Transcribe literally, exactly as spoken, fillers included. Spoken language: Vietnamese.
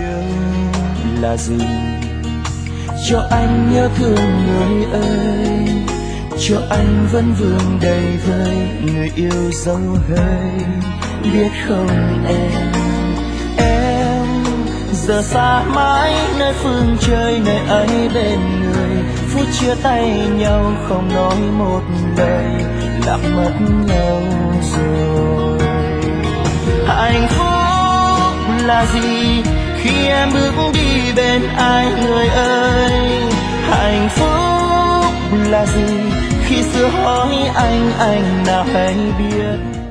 yêu là gì? Cho anh nhớ thương người ơi, cho anh vẫn vương đầy vơi người yêu dấu hơi. Biết không em, em giờ xa mãi nơi phương trời nơi ấy bên người. Phút chia tay nhau không nói một lời, lạc mất nhau rồi. Hạnh phúc là gì khi em bước đi bên ai người ơi? Hạnh phúc là gì khi xưa hỏi anh anh nào hay biết?